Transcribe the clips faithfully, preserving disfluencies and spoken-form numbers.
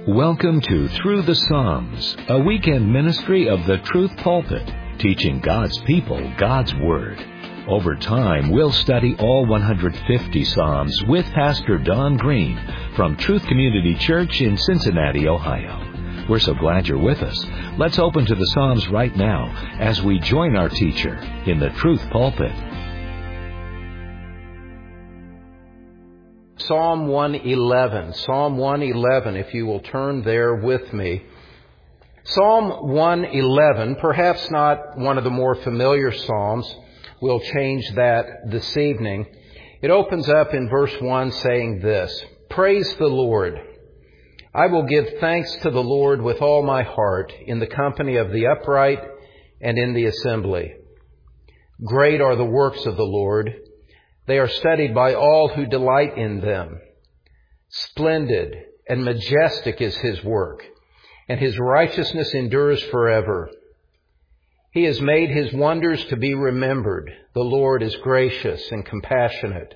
Welcome to Through the Psalms, a weekend ministry of the Truth Pulpit, teaching God's people God's Word. Over time, we'll study all one hundred fifty Psalms with Pastor Don Green from Truth Community Church in Cincinnati, Ohio. We're so glad you're with us. Let's open to the Psalms right now as we join our teacher in the Truth Pulpit. Psalm one eleven. Psalm one eleven, if you will turn there with me. Psalm one eleven, perhaps not one of the more familiar Psalms. We'll change that this evening. It opens up in verse one saying this: Praise the Lord. I will give thanks to the Lord with all my heart in the company of the upright and in the assembly. Great are the works of the Lord. They are studied by all who delight in them. Splendid and majestic is His work, and His righteousness endures forever. He has made His wonders to be remembered. The Lord is gracious and compassionate.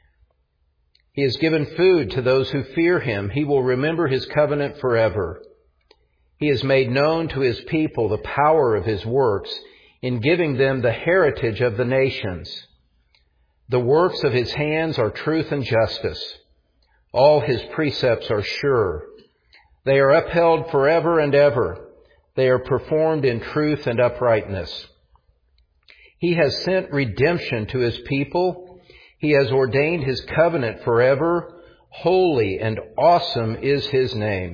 He has given food to those who fear Him. He will remember His covenant forever. He has made known to His people the power of His works in giving them the heritage of the nations. The works of His hands are truth and justice. All His precepts are sure. They are upheld forever and ever. They are performed in truth and uprightness. He has sent redemption to His people. He has ordained His covenant forever. Holy and awesome is His name.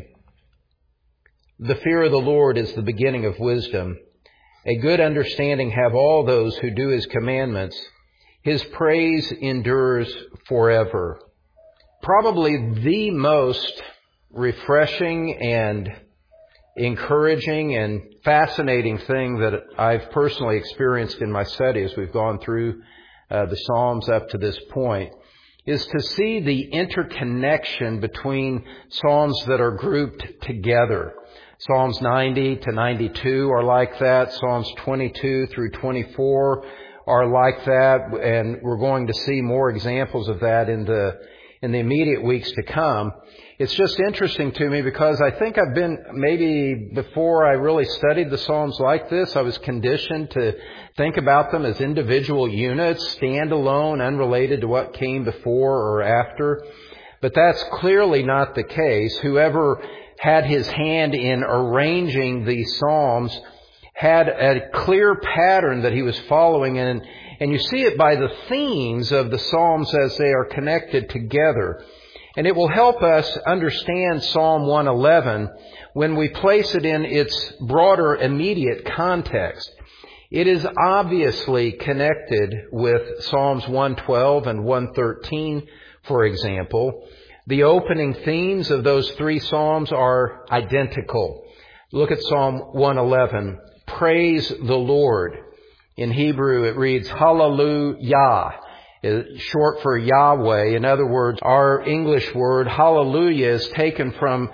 The fear of the Lord is the beginning of wisdom. A good understanding have all those who do His commandments. His praise endures forever. Probably the most refreshing and encouraging and fascinating thing that I've personally experienced in my study as we've gone through uh, the Psalms up to this point is to see the interconnection between Psalms that are grouped together. Psalms ninety to ninety-two are like that. Psalms twenty-two through twenty-four are like that, and we're going to see more examples of that in the in the immediate weeks to come. It's just interesting to me because I think I've been, maybe before I really studied the Psalms like this, I was conditioned to think about them as individual units, standalone, unrelated to what came before or after. But that's clearly not the case. Whoever had his hand in arranging these Psalms had a clear pattern that he was following, and and you see it by the themes of the Psalms as they are connected together. And it will help us understand Psalm one eleven when we place it in its broader immediate context. It is obviously connected with Psalms one twelve and one thirteen, for example. The opening themes of those three Psalms are identical. Look at Psalm one eleven. Praise the Lord. In Hebrew it reads Hallelujah, short for Yahweh. In other words, our English word hallelujah is taken from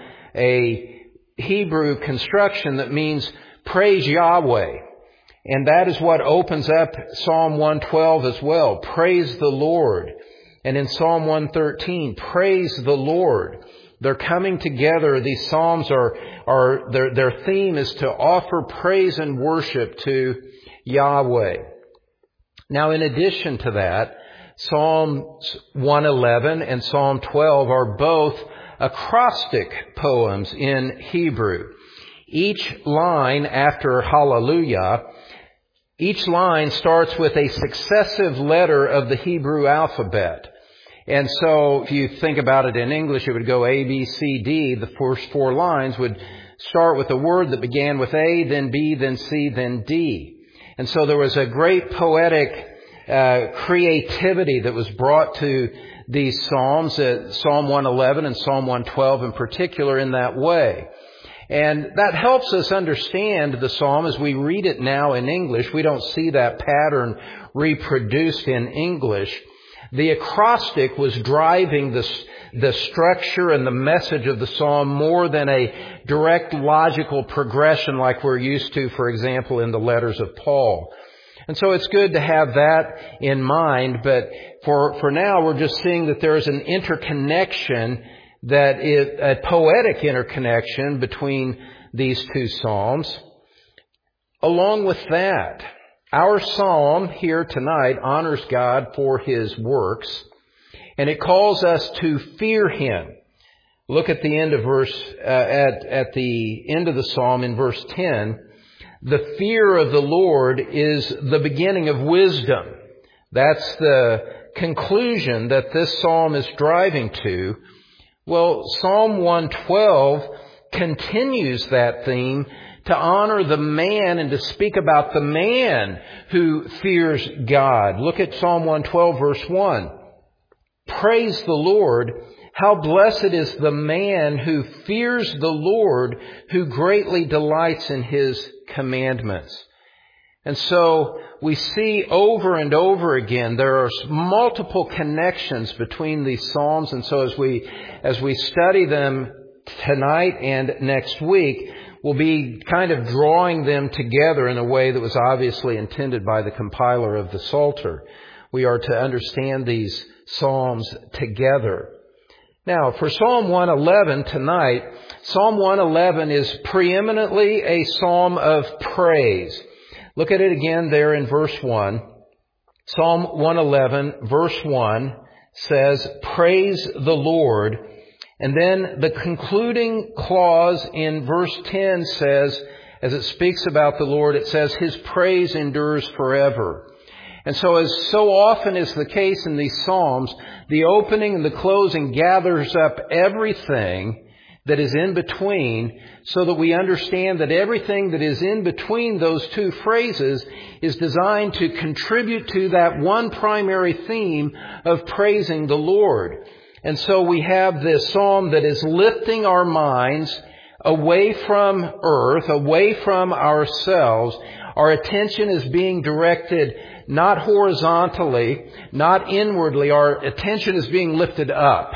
a Hebrew construction that means praise Yahweh. And that is what opens up Psalm one twelve as well. Praise the Lord. And in Psalm one thirteen, praise the Lord. They're coming together. These Psalms are, are their, their theme is to offer praise and worship to Yahweh. Now, in addition to that, Psalms one eleven and Psalm twelve are both acrostic poems in Hebrew. Each line after Hallelujah, each line starts with a successive letter of the Hebrew alphabet. And so if you think about it in English, it would go A, B, C, D. The first four lines would start with a word that began with A, then B, then C, then D. And so there was a great poetic uh, creativity that was brought to these Psalms, uh, Psalm one eleven and Psalm one twelve in particular, in that way. And that helps us understand the Psalm as we read it now in English. We don't see that pattern reproduced in English. The acrostic was driving the, the structure and the message of the Psalm more than a direct logical progression like we're used to, for example, in the letters of Paul. And so it's good to have that in mind, but for, for now we're just seeing that there is an interconnection that it, a poetic interconnection between these two psalms. Along with that, our psalm here tonight honors God for His works, and it calls us to fear Him. Look at the end of verse, uh, at, at the end of the psalm in verse ten. The fear of the Lord is the beginning of wisdom. That's the conclusion that this psalm is driving to. Well, Psalm one twelve continues that theme to honor the man and to speak about the man who fears God. Look at Psalm one twelve, verse one. Praise the Lord. How blessed is the man who fears the Lord, who greatly delights in His commandments. And so we see over and over again there are multiple connections between these psalms. And so as we as we study them tonight and next week, we'll be kind of drawing them together in a way that was obviously intended by the compiler of the Psalter. We are to understand these psalms together. Now, for Psalm one eleven tonight, Psalm one eleven is preeminently a psalm of praise. Look at it again there in verse one. Psalm one eleven, verse one says, "Praise the Lord." And then the concluding clause in verse ten says, as it speaks about the Lord, it says, "His praise endures forever." And so as so often is the case in these Psalms, the opening and the closing gathers up everything that is in between so that we understand that everything that is in between those two phrases is designed to contribute to that one primary theme of praising the Lord. And so we have this psalm that is lifting our minds away from earth, away from ourselves. Our attention is being directed not horizontally, not inwardly. Our attention is being lifted up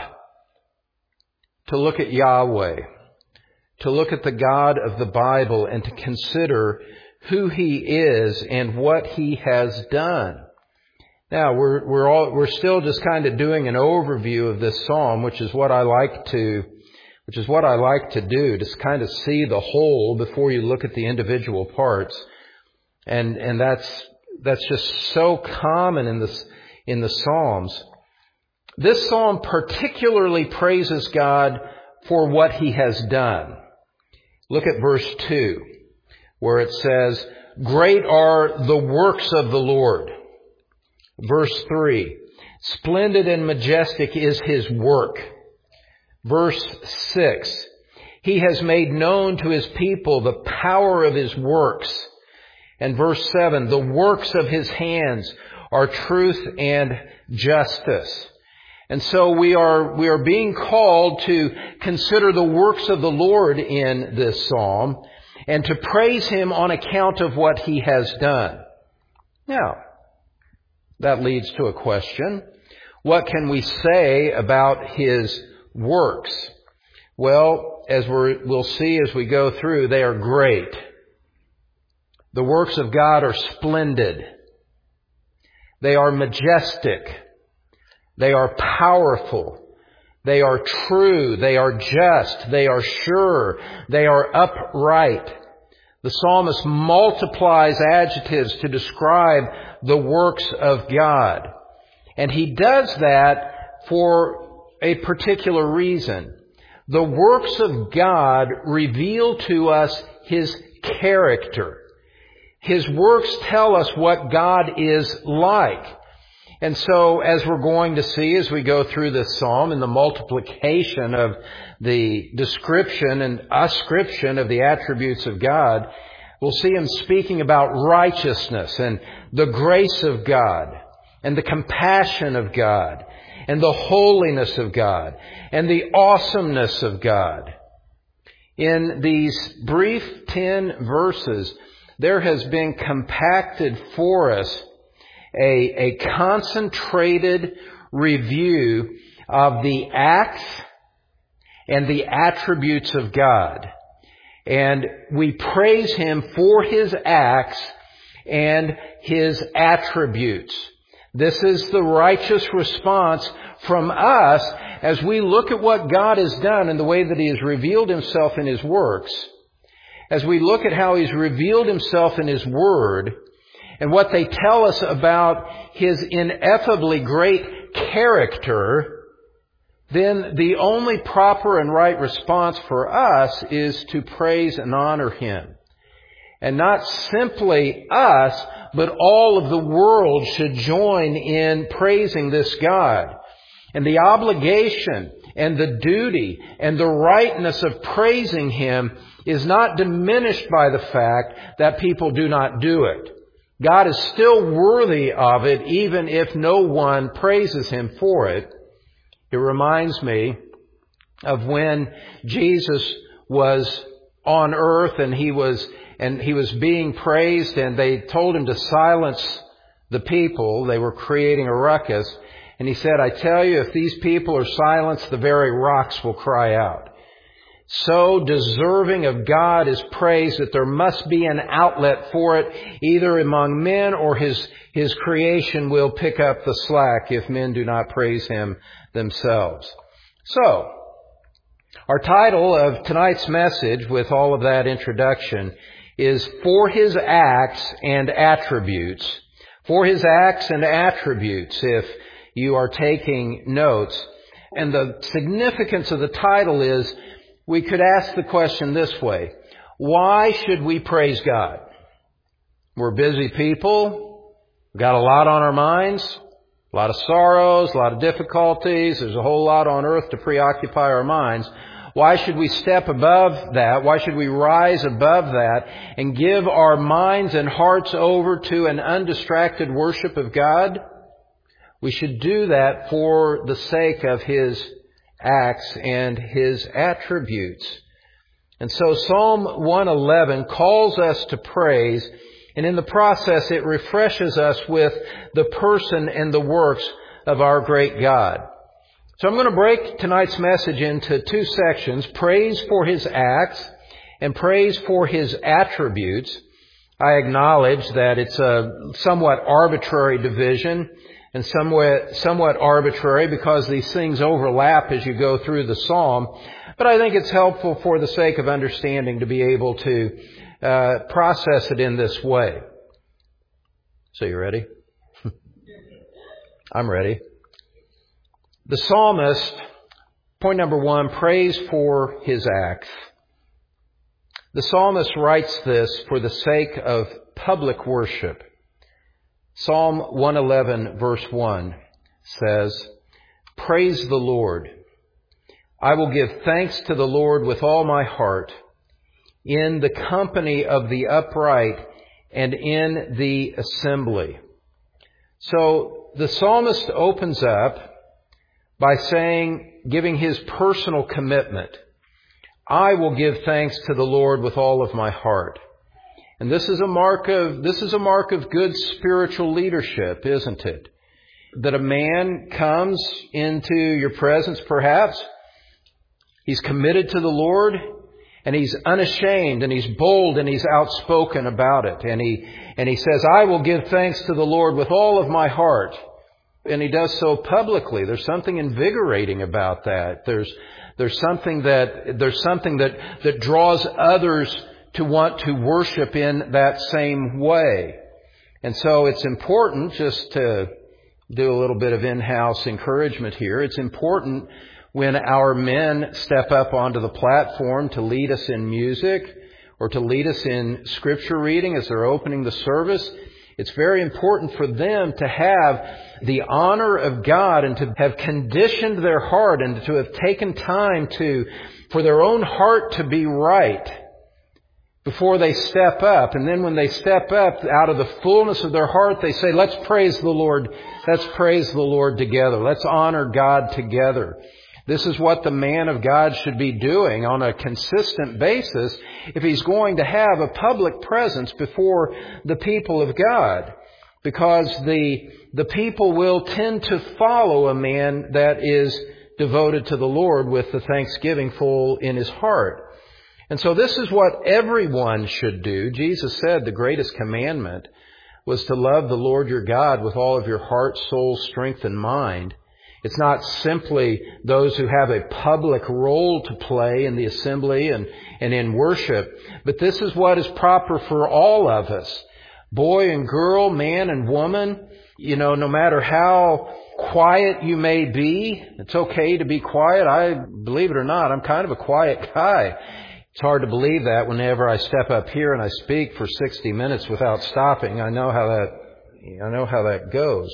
to look at Yahweh, to look at the God of the Bible and to consider who He is and what He has done. Now, we're, we're all, we're still just kind of doing an overview of this psalm, which is what I like to, which is what I like to do, to kind of see the whole before you look at the individual parts. And, and that's, that's just so common in this, in the Psalms. This psalm particularly praises God for what He has done. Look at verse two, where it says, "Great are the works of the Lord." Verse three, "Splendid and majestic is His work." Verse six, "He has made known to His people the power of His works." And verse seven, "The works of His hands are truth and justice." And so we are, we are being called to consider the works of the Lord in this psalm and to praise Him on account of what He has done. Now, that leads to a question. What can we say about His works? Well, as we're, we'll see as we go through, they are great. The works of God are splendid. They are majestic. They are powerful. They are true. They are just. They are sure. They are upright. The psalmist multiplies adjectives to describe the works of God. And he does that for a particular reason. The works of God reveal to us His character. His works tell us what God is like. And so, as we're going to see as we go through this psalm in the multiplication of the description and ascription of the attributes of God, we'll see Him speaking about righteousness and the grace of God and the compassion of God and the holiness of God and the awesomeness of God. In these brief ten verses, there has been compacted for us A, a concentrated review of the acts and the attributes of God. And we praise Him for His acts and His attributes. This is the righteous response from us as we look at what God has done and the way that He has revealed Himself in His works, as we look at how He's revealed Himself in His Word, and what they tell us about His ineffably great character, then the only proper and right response for us is to praise and honor Him. And not simply us, but all of the world should join in praising this God. And the obligation and the duty and the rightness of praising Him is not diminished by the fact that people do not do it. God is still worthy of it, even if no one praises Him for it. It reminds me of when Jesus was on earth and He was and He was being praised, and they told Him to silence the people. They were creating a ruckus. And He said, I tell you, if these people are silenced, the very rocks will cry out. So deserving of God is praise that there must be an outlet for it, either among men or His, His creation will pick up the slack if men do not praise Him themselves. So, our title of tonight's message, with all of that introduction, is For His Acts and Attributes. For His Acts and Attributes, if you are taking notes. And the significance of the title is, we could ask the question this way: why should we praise God? We're busy people. We've got a lot on our minds, a lot of sorrows, a lot of difficulties. There's a whole lot on earth to preoccupy our minds. Why should we step above that? Why should we rise above that and give our minds and hearts over to an undistracted worship of God? We should do that for the sake of His acts and His attributes. And so Psalm one eleven calls us to praise, and in the process it refreshes us with the person and the works of our great God. So I'm going to break tonight's message into two sections: praise for His acts and praise for His attributes. I acknowledge that it's a somewhat arbitrary division, and somewhat, somewhat arbitrary because these things overlap as you go through the psalm. But I think it's helpful for the sake of understanding to be able to uh, process it in this way. So you ready? I'm ready. The psalmist, point number one, praise for his acts. The psalmist writes this for the sake of public worship. Psalm one eleven verse one says, Praise the Lord. I will give thanks to the Lord with all my heart, in the company of the upright and in the assembly. So the psalmist opens up by saying, giving his personal commitment, I will give thanks to the Lord with all of my heart. And this is a mark of, this is a mark of good spiritual leadership, isn't it? That a man comes into your presence, perhaps. He's committed to the Lord, and he's unashamed, and he's bold, and he's outspoken about it. And he, and he says, I will give thanks to the Lord with all of my heart. And he does so publicly. There's something invigorating about that. There's, there's something that, there's something that, that draws others to want to worship in that same way. And so it's important, just to do a little bit of in-house encouragement here, it's important when our men step up onto the platform to lead us in music or to lead us in scripture reading as they're opening the service. It's very important for them to have the honor of God and to have conditioned their heart and to have taken time to, for their own heart to be right before they step up. And then when they step up out of the fullness of their heart, they say, let's praise the Lord. Let's praise the Lord together. Let's honor God together. This is what the man of God should be doing on a consistent basis if he's going to have a public presence before the people of God. Because the, the people will tend to follow a man that is devoted to the Lord with the thanksgiving full in his heart. And so this is what everyone should do. Jesus said the greatest commandment was to love the Lord your God with all of your heart, soul, strength, and mind, It's not simply those who have a public role to play in the assembly and, and in worship, but this is what is proper for all of us. Boy and girl, man and woman, you know, no matter how quiet you may be, it's okay to be quiet. I, believe it or not, I'm kind of a quiet guy. It's hard to believe that whenever I step up here and I speak for sixty minutes without stopping. I know how that, I know how that goes.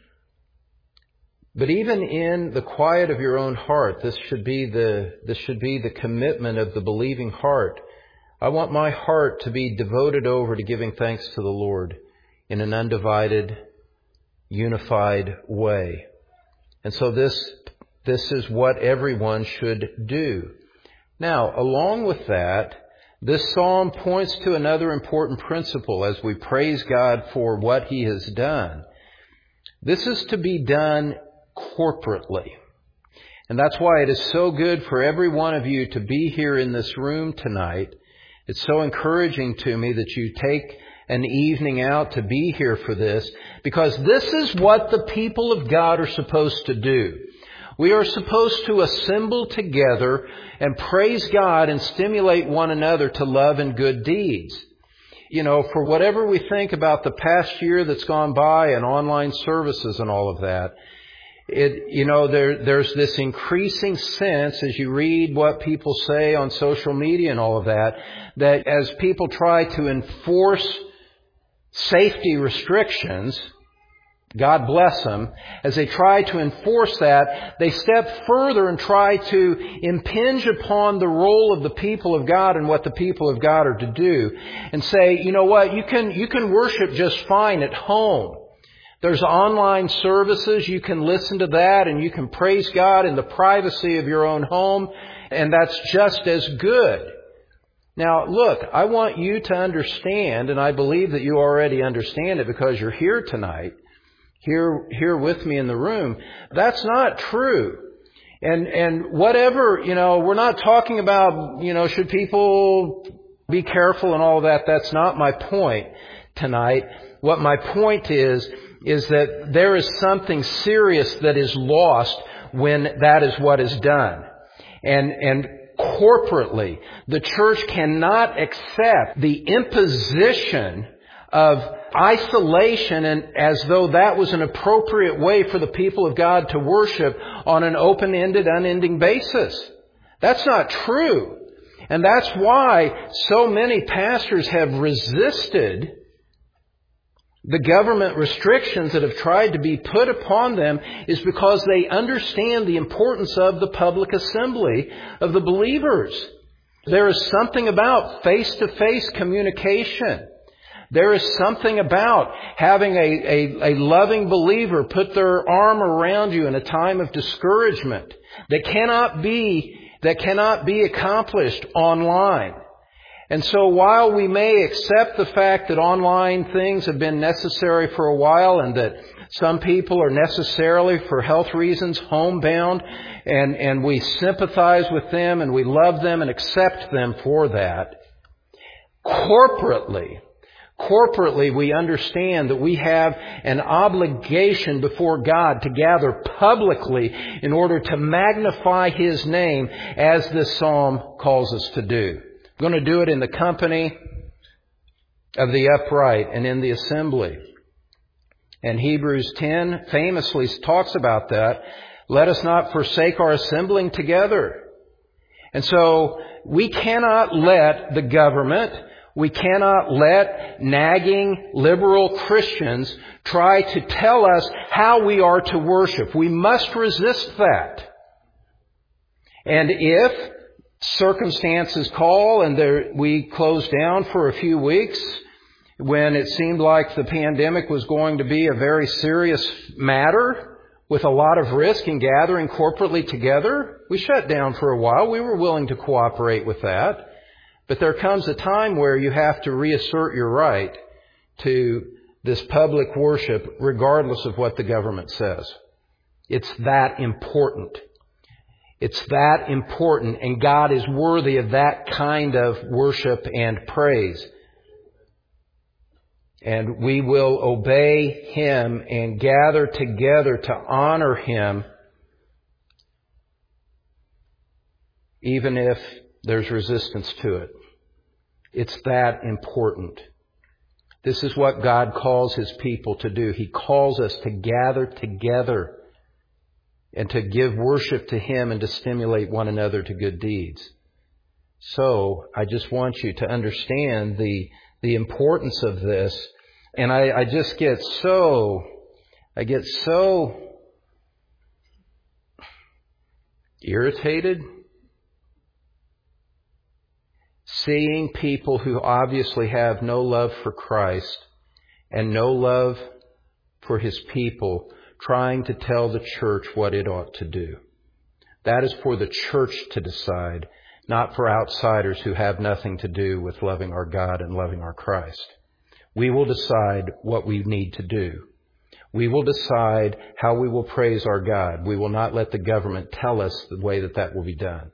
But even in the quiet of your own heart, this should be the, this should be the commitment of the believing heart. I want my heart to be devoted over to giving thanks to the Lord in an undivided, unified way. And so this, this is what everyone should do. Now, along with that, this psalm points to another important principle as we praise God for what He has done. This is to be done corporately. And that's why it is so good for every one of you to be here in this room tonight. It's so encouraging to me that you take an evening out to be here for this, because this is what the people of God are supposed to do. We are supposed to assemble together and praise God and stimulate one another to love and good deeds. You know, for whatever we think about the past year that's gone by and online services and all of that, It, you know, there, there's this increasing sense as you read what people say on social media and all of that, that as people try to enforce safety restrictions, God bless them, as they try to enforce that, they step further and try to impinge upon the role of the people of God and what the people of God are to do, and say, you know what, you can, you can worship just fine at home. There's online services. You can listen to that and you can praise God in the privacy of your own home. And that's just as good. Now, look, I want you to understand, and I believe that you already understand it because you're here tonight, here, here with me in the room. That's not true. And, and whatever, you know, we're not talking about, you know, should people be careful and all that. That's not my point tonight. What my point is, is that there is something serious that is lost when that is what is done. And, and corporately, the church cannot accept the imposition of isolation and as though that was an appropriate way for the people of God to worship on an open-ended, unending basis. That's not true. And that's why so many pastors have resisted the government restrictions that have tried to be put upon them, is because they understand the importance of the public assembly of the believers. There is something about face-to-face communication. There is something about having a, a, a loving believer put their arm around you in a time of discouragement that cannot be, that cannot be accomplished online. And so while we may accept the fact that online things have been necessary for a while and that some people are necessarily for health reasons homebound, and, and we sympathize with them and we love them and accept them for that, corporately, corporately we understand that we have an obligation before God to gather publicly in order to magnify His name as this psalm calls us to do. We're going to do it in the company of the upright and in the assembly. And Hebrews ten famously talks about that. Let us not forsake our assembling together. And so we cannot let the government, we cannot let nagging liberal Christians try to tell us how we are to worship. We must resist that. And if circumstances call and there, we closed down for a few weeks when it seemed like the pandemic was going to be a very serious matter with a lot of risk in gathering corporately together. We shut down for a while. We were willing to cooperate with that. But there comes a time where you have to reassert your right to this public worship regardless of what the government says. It's that important. It's that important, and God is worthy of that kind of worship and praise. And we will obey Him and gather together to honor Him even if there's resistance to it. It's that important. This is what God calls His people to do. He calls us to gather together and to give worship to Him and to stimulate one another to good deeds. So I just want you to understand the the importance of this. And I, I just get so, I get so irritated seeing people who obviously have no love for Christ and no love for His people trying to tell the church what it ought to do. That is for the church to decide, not for outsiders who have nothing to do with loving our God and loving our Christ. We will decide what we need to do. We will decide how we will praise our God. We will not let the government tell us the way that that will be done.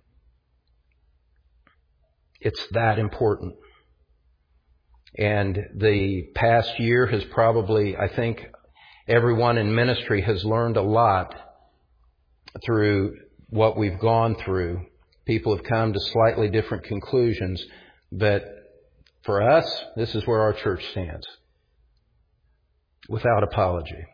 It's that important. And the past year has probably, I think, everyone in ministry has learned a lot through what we've gone through. People have come to slightly different conclusions, but for us, this is where our church stands, without apology.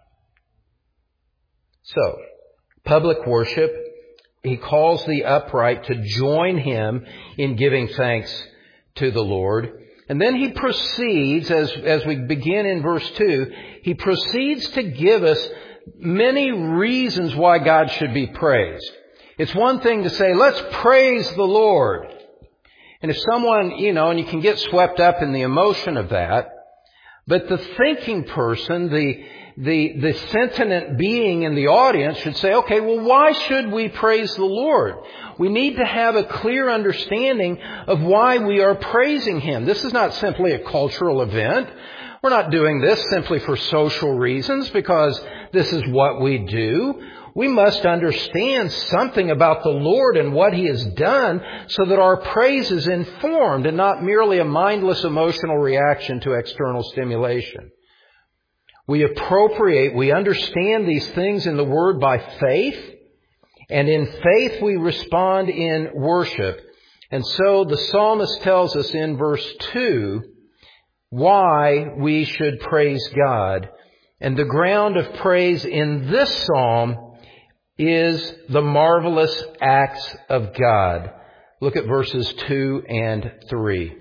So, public worship, He calls the upright to join Him in giving thanks to the Lord. And then He proceeds, as, as we begin in verse two, He proceeds to give us many reasons why God should be praised. It's one thing to say, let's praise the Lord. And if someone, you know, and you can get swept up in the emotion of that, but the thinking person, the the the sentient being in the audience should say, okay, well, why should we praise the Lord? We need to have a clear understanding of why we are praising Him. This is not simply a cultural event. We're not doing this simply for social reasons because this is what we do. We must understand something about the Lord and what He has done so that our praise is informed and not merely a mindless emotional reaction to external stimulation. We appropriate, we understand these things in the Word by faith, and in faith we respond in worship. And so the psalmist tells us in verse two why we should praise God. And the ground of praise in this psalm is the marvelous acts of God. Look at verses two and three.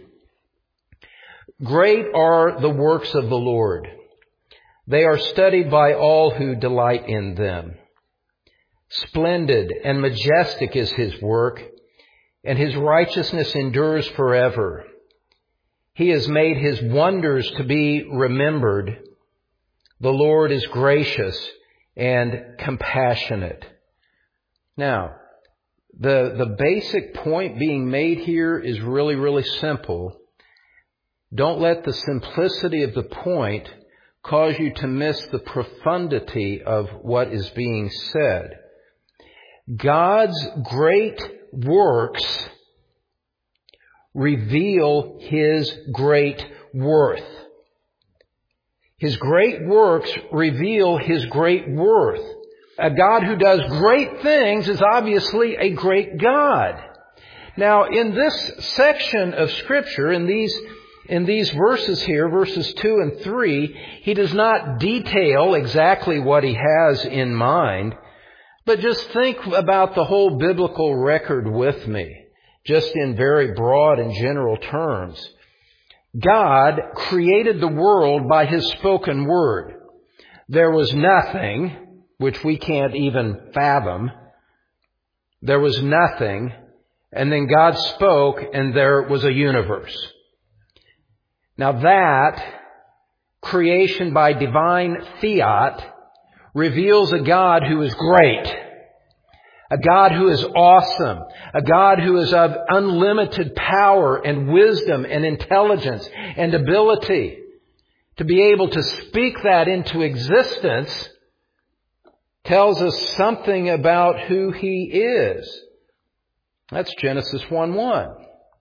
Great are the works of the Lord. They are studied by all who delight in them. Splendid and majestic is His work, and His righteousness endures forever. He has made His wonders to be remembered. The Lord is gracious and compassionate. Now, the, the basic point being made here is really, really simple. Don't let the simplicity of the point cause you to miss the profundity of what is being said. God's great works reveal His great worth. His great works reveal His great worth. A God who does great things is obviously a great God. Now, in this section of Scripture, in these in these verses here, verses two and three, He does not detail exactly what He has in mind, but just think about the whole biblical record with me, just in very broad and general terms. God created the world by His spoken word. There was nothing, which we can't even fathom. There was nothing, and then God spoke, and there was a universe. Now that creation by divine fiat reveals a God who is great, a God who is awesome, a God who is of unlimited power and wisdom and intelligence and ability. To be able to speak that into existence tells us something about who He is. That's Genesis one one.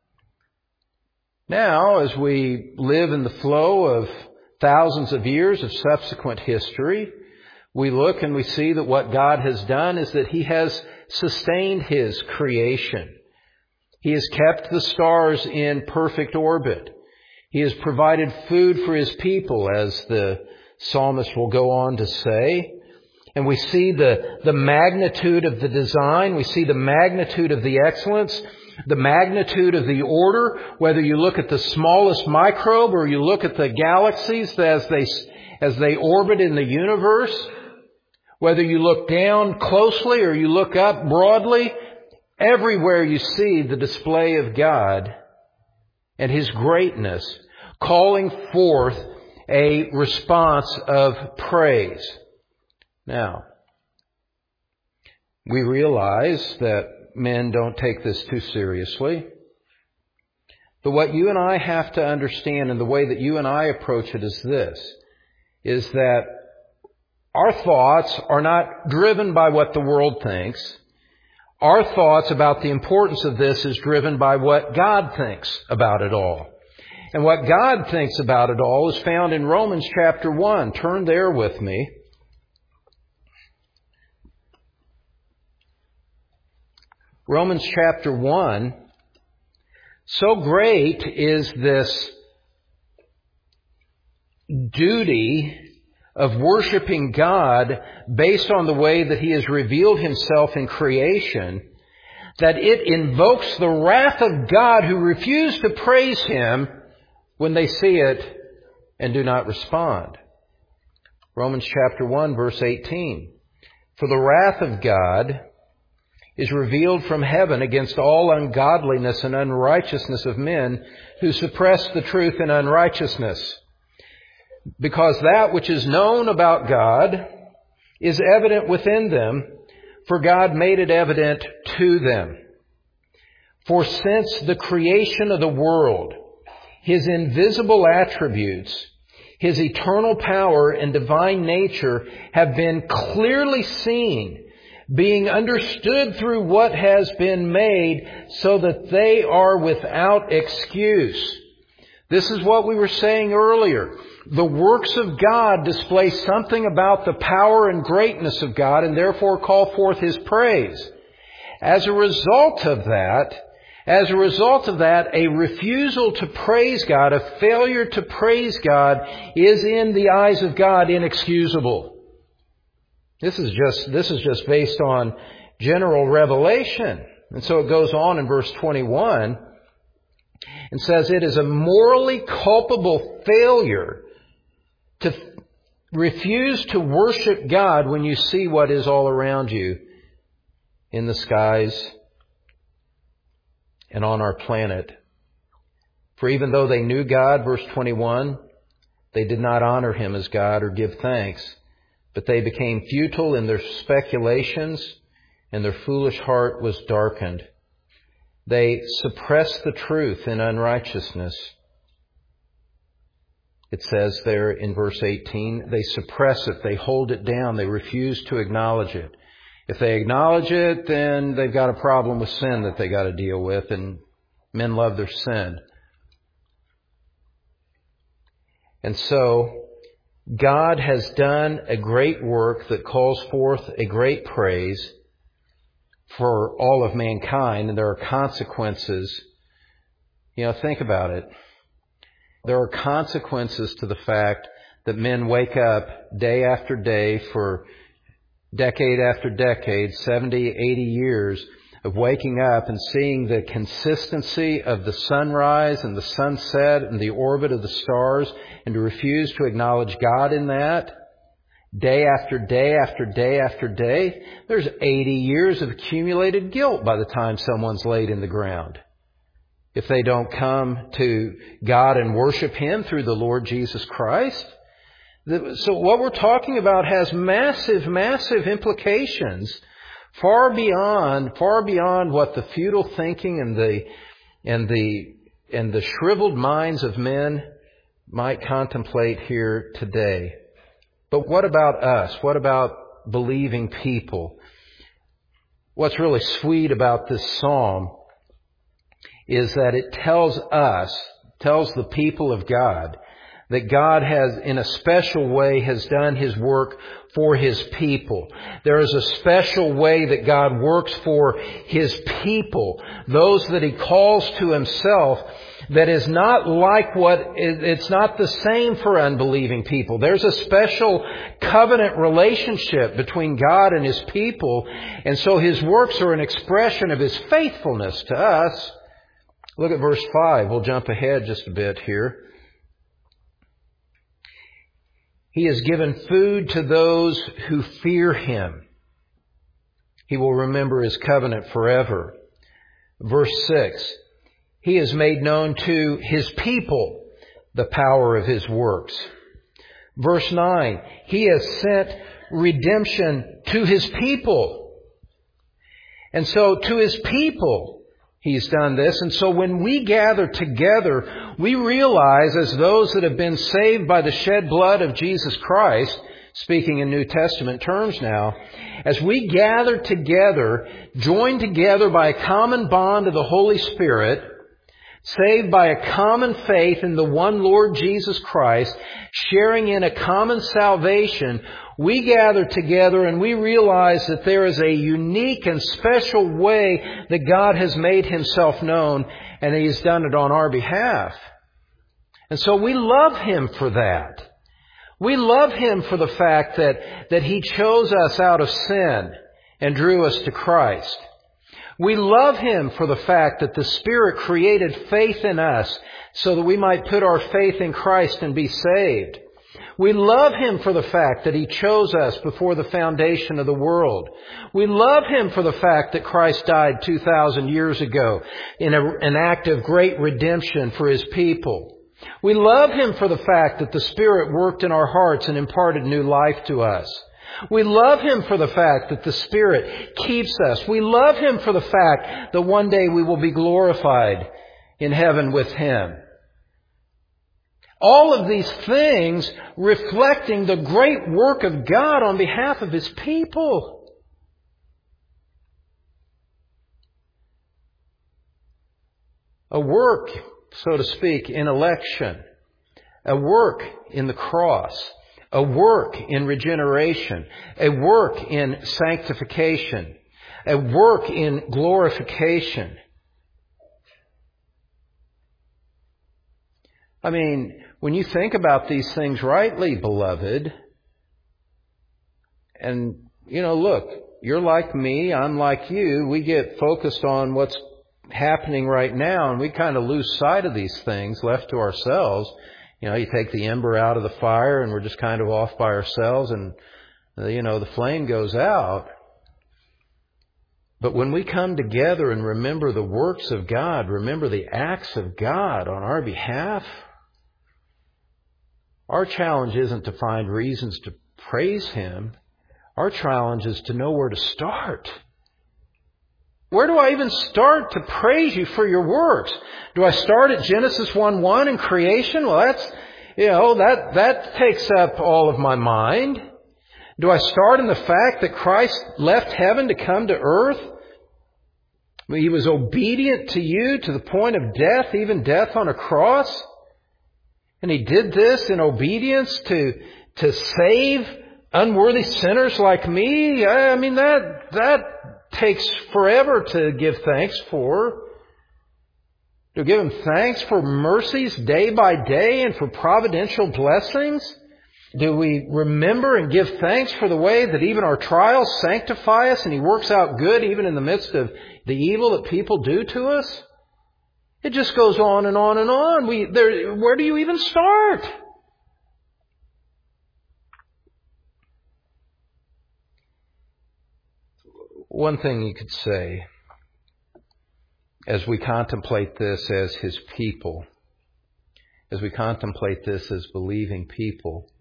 Now, as we live in the flow of thousands of years of subsequent history, we look and we see that what God has done is that He has sustained His creation. He has kept the stars in perfect orbit. He has provided food for His people, as the psalmist will go on to say. And we see the, the magnitude of the design. We see the magnitude of the excellence, the magnitude of the order. Whether you look at the smallest microbe or you look at the galaxies as they, as they orbit in the universe, whether you look down closely or you look up broadly, everywhere you see the display of God and His greatness, calling forth a response of praise. Now, we realize that men don't take this too seriously. But what you and I have to understand, and the way that you and I approach it, is this, is that our thoughts are not driven by what the world thinks. Our thoughts about the importance of this is driven by what God thinks about it all. And what God thinks about it all is found in Romans chapter one. Turn there with me. Romans chapter one. So great is this duty of worshiping God based on the way that He has revealed Himself in creation, that it invokes the wrath of God who refuse to praise Him when they see it and do not respond. Romans chapter one, verse eighteen. For the wrath of God is revealed from heaven against all ungodliness and unrighteousness of men who suppress the truth in unrighteousness. Because that which is known about God is evident within them, for God made it evident to them. For since the creation of the world, His invisible attributes, His eternal power and divine nature have been clearly seen, being understood through what has been made, so that they are without excuse. This is what we were saying earlier. The works of God display something about the power and greatness of God, and therefore call forth His praise. As a result of that, as a result of that, a refusal to praise God, a failure to praise God, is in the eyes of God inexcusable. This is just, this is just based on general revelation. And so it goes on in verse twenty-one and says, it is a morally culpable failure to refuse to worship God when you see what is all around you in the skies and on our planet. For even though they knew God, verse twenty-one, they did not honor Him as God or give thanks, but they became futile in their speculations, and their foolish heart was darkened. They suppressed the truth in unrighteousness. It says there in verse eighteen, they suppress it, they hold it down, they refuse to acknowledge it. If they acknowledge it, then they've got a problem with sin that they got to deal with, and men love their sin. And so, God has done a great work that calls forth a great praise for all of mankind, and there are consequences. You know, think about it. There are consequences to the fact that men wake up day after day for decade after decade, seventy, eighty years of waking up and seeing the consistency of the sunrise and the sunset and the orbit of the stars, and to refuse to acknowledge God in that day after day after day after day. There's eighty years of accumulated guilt by the time someone's laid in the ground, if they don't come to God and worship Him through the Lord Jesus Christ. So what we're talking about has massive, massive implications, far beyond, far beyond what the futile thinking and the and the and the shriveled minds of men might contemplate here today. But what about us? What about believing people? What's really sweet about this psalm is that it tells us, tells the people of God, that God has, in a special way, has done His work for His people. There is a special way that God works for His people, those that He calls to Himself, that is not like what, it's not the same for unbelieving people. There's a special covenant relationship between God and His people, and so His works are an expression of His faithfulness to us. Look at verse five. We'll jump ahead just a bit here. He has given food to those who fear Him. He will remember His covenant forever. Verse six. He has made known to His people the power of His works. Verse nine. He has sent redemption to His people. And so to His people, He's done this. And so when we gather together, we realize, as those that have been saved by the shed blood of Jesus Christ, speaking in New Testament terms now, as we gather together, joined together by a common bond of the Holy Spirit, saved by a common faith in the one Lord Jesus Christ, sharing in a common salvation, we gather together and we realize that there is a unique and special way that God has made Himself known, and He has done it on our behalf. And so we love Him for that. We love Him for the fact that, that He chose us out of sin and drew us to Christ. We love Him for the fact that the Spirit created faith in us so that we might put our faith in Christ and be saved. We love Him for the fact that He chose us before the foundation of the world. We love Him for the fact that Christ died two thousand years ago in a, an act of great redemption for His people. We love Him for the fact that the Spirit worked in our hearts and imparted new life to us. We love Him for the fact that the Spirit keeps us. We love Him for the fact that one day we will be glorified in heaven with Him. All of these things reflecting the great work of God on behalf of His people. A work, so to speak, in election. A work in the cross. A work in regeneration. A work in sanctification. A work in glorification. I mean, when you think about these things rightly, beloved, and, you know, look, you're like me, I'm like you, we get focused on what's happening right now, and we kind of lose sight of these things left to ourselves. You know, you take the ember out of the fire, and we're just kind of off by ourselves, and, you know, the flame goes out. But when we come together and remember the works of God, remember the acts of God on our behalf, our challenge isn't to find reasons to praise Him. Our challenge is to know where to start. Where do I even start to praise You for Your works? Do I start at Genesis one one in creation? Well, that's, you know, that, that takes up all of my mind. Do I start in the fact that Christ left heaven to come to earth? He was obedient to You to the point of death, even death on a cross. And He did this in obedience to, to save unworthy sinners like me. I mean, that, that takes forever to give thanks for. To give Him thanks for mercies day by day and for providential blessings. Do we remember and give thanks for the way that even our trials sanctify us and He works out good even in the midst of the evil that people do to us? It just goes on and on and on. We, there, where do you even start? One thing you could say, as we contemplate this as His people, as we contemplate this as believing people,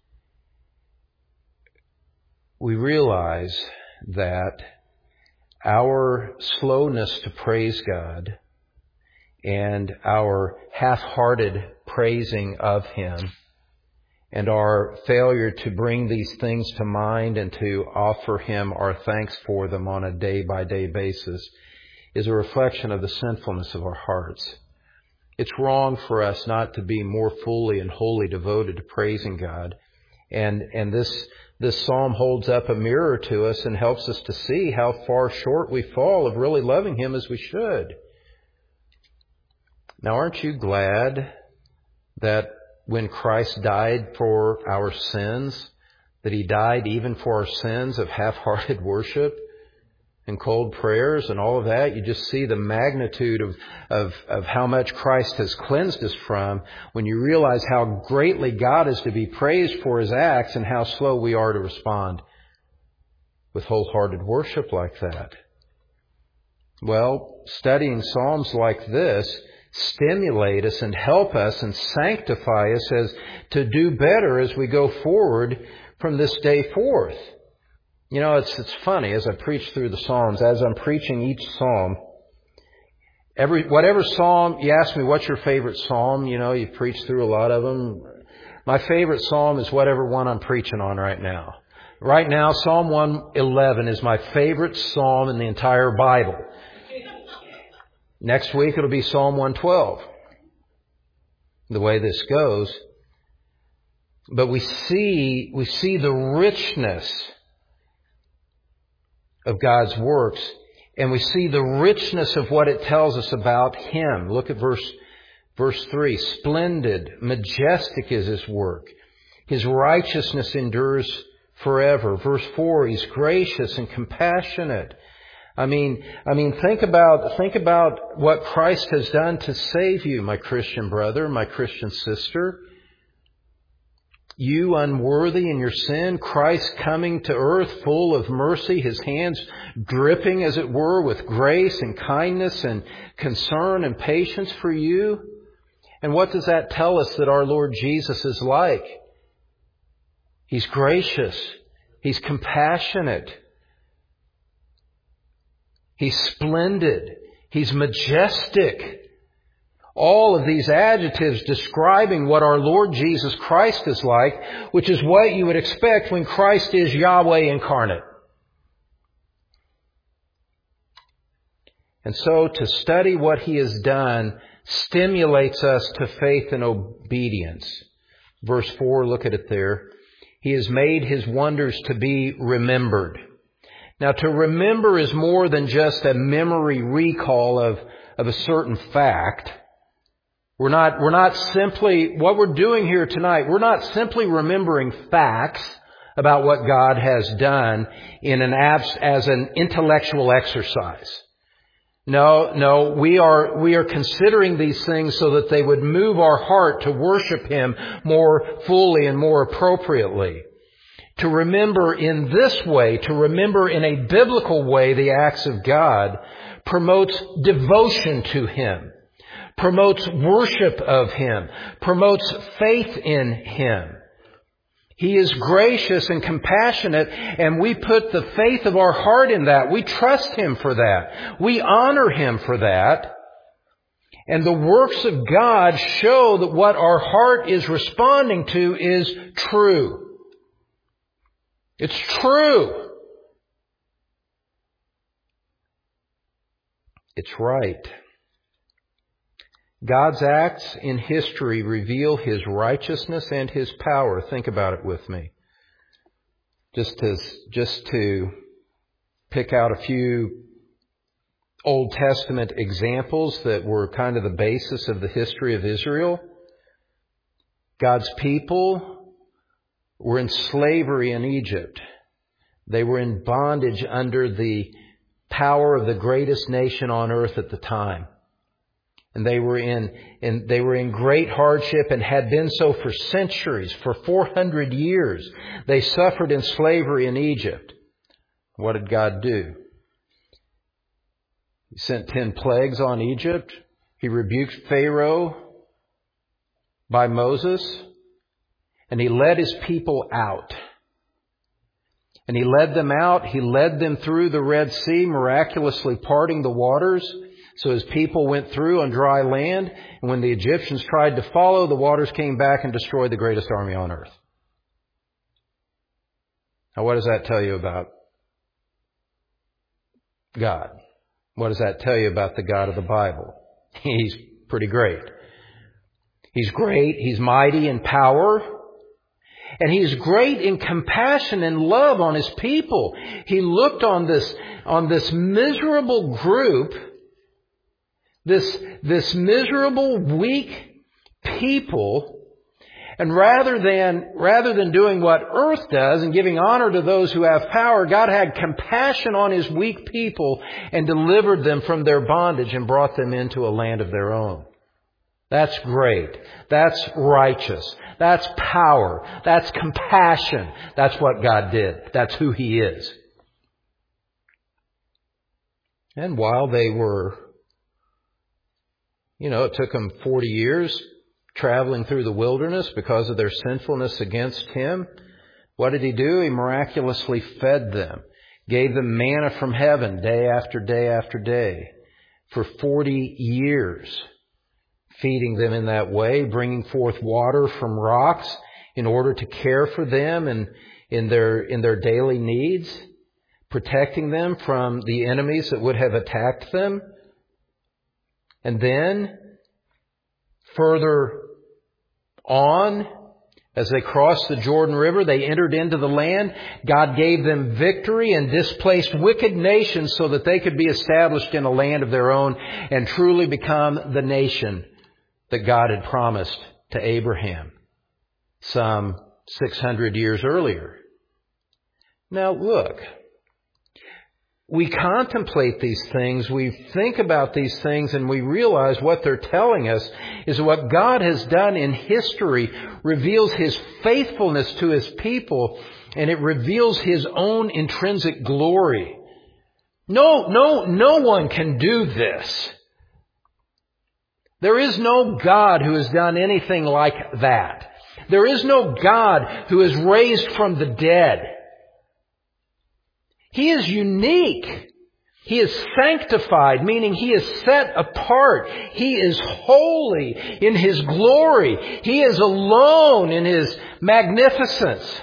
we realize that our slowness to praise God and our half-hearted praising of Him and our failure to bring these things to mind and to offer Him our thanks for them on a day-by-day basis is a reflection of the sinfulness of our hearts. It's wrong for us not to be more fully and wholly devoted to praising God. And, and this, this psalm holds up a mirror to us and helps us to see how far short we fall of really loving Him as we should. Now, aren't you glad that when Christ died for our sins, that He died even for our sins of half-hearted worship and cold prayers and all of that? You just see the magnitude of, of, of how much Christ has cleansed us from when you realize how greatly God is to be praised for His acts and how slow we are to respond with wholehearted worship like that. Well, studying Psalms like this stimulate us and help us and sanctify us as to do better as we go forward from this day forth. You know, it's it's funny, as I preach through the Psalms, as I'm preaching each Psalm, every whatever Psalm, you ask me, what's your favorite Psalm? You know, you preach through a lot of them. My favorite Psalm is whatever one I'm preaching on right now. Right now, Psalm one eleven is my favorite Psalm in the entire Bible. Next week it'll be Psalm one twelve, the way this goes. But we see, we see the richness of God's works, and we see the richness of what it tells us about Him. Look at verse, verse three. Splendid, majestic is His work. His righteousness endures forever. Verse four, He's gracious and compassionate. I mean, I mean, think about, think about what Christ has done to save you, my Christian brother, my Christian sister. You unworthy in your sin, Christ coming to earth full of mercy, His hands dripping, as it were, with grace and kindness and concern and patience for you. And what does that tell us that our Lord Jesus is like? He's gracious. He's compassionate. He's splendid. He's majestic. All of these adjectives describing what our Lord Jesus Christ is like, which is what you would expect when Christ is Yahweh incarnate. And so to study what He has done stimulates us to faith and obedience. Verse four, look at it there. He has made His wonders to be remembered. Now, to remember is more than just a memory recall of, of a certain fact. We're not, we're not simply, what we're doing here tonight, we're not simply remembering facts about what God has done in an abs, as an intellectual exercise. No, no, we are, we are considering these things so that they would move our heart to worship Him more fully and more appropriately. To remember in this way, to remember in a biblical way the acts of God, promotes devotion to Him, promotes worship of Him, promotes faith in Him. He is gracious and compassionate, and we put the faith of our heart in that. We trust Him for that. We honor Him for that. And the works of God show that what our heart is responding to is true. It's true. It's right. God's acts in history reveal His righteousness and His power. Think about it with me. Just to, just to pick out a few Old Testament examples that were kind of the basis of the history of Israel. God's people were in slavery in Egypt. They were in bondage under the power of the greatest nation on earth at the time. And they were in, in they were in great hardship and had been so for centuries, for four hundred years. They suffered in slavery in Egypt. What did God do? He sent ten plagues on Egypt. He rebuked Pharaoh by Moses. And He led His people out. And He led them out. He led them through the Red Sea, miraculously parting the waters. So His people went through on dry land. And when the Egyptians tried to follow, the waters came back and destroyed the greatest army on earth. Now, what does that tell you about God? What does that tell you about the God of the Bible? He's pretty great. He's great. He's mighty in power. And He's great in compassion and love on His people. He looked on this, on this miserable group, this, this miserable, weak people, and rather than, rather than doing what earth does and giving honor to those who have power, God had compassion on His weak people and delivered them from their bondage and brought them into a land of their own. That's great. That's righteous. That's power. That's compassion. That's what God did. That's who He is. And while they were, you know, it took them forty years traveling through the wilderness because of their sinfulness against Him. What did He do? He miraculously fed them, gave them manna from heaven day after day after day for forty years, feeding them in that way, bringing forth water from rocks in order to care for them and in their, in their daily needs, protecting them from the enemies that would have attacked them. And then, further on, as they crossed the Jordan River, they entered into the land. God gave them victory and displaced wicked nations so that they could be established in a land of their own and truly become the nation that God had promised to Abraham some six hundred years earlier. Now look, we contemplate these things, we think about these things, and we realize what they're telling us is what God has done in history reveals His faithfulness to His people, and it reveals His own intrinsic glory. No, no, no one can do this. There is no God who has done anything like that. There is no God who is raised from the dead. He is unique. He is sanctified, meaning He is set apart. He is holy in His glory. He is alone in His magnificence.